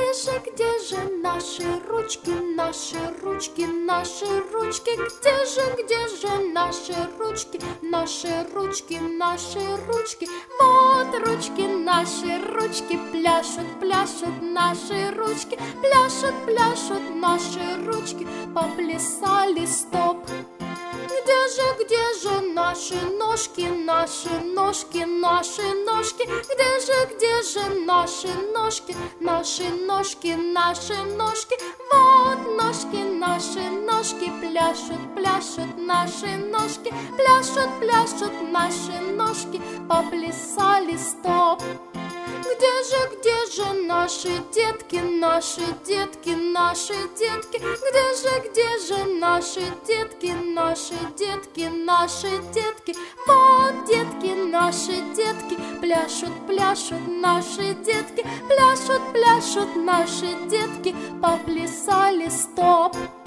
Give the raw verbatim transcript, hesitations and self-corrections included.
Где же, где же наши ручки, наши ручки, наши ручки? Где же, где же наши ручки, наши ручки, наши ручки? Вот ручки, наши ручки, пляшут, пляшут наши ручки, пляшут, пляшут наши ручки, поплясали, стоп. Где же, где же наши ножки, наши ножки, наши ножки? Где же, где же наши ножки, наши ножки, наши ножки? Вот ножки, наши ножки, пляшут, пляшут наши ножки, пляшут, пляшут наши ножки, поплясали, стоп. Где же, где же наши детки, наши детки, наши детки? Где же, где же наши детки, наши детки, наши детки? Вот детки, наши детки, пляшут, пляшут наши детки, пляшут, пляшут наши детки, поплясали, стоп.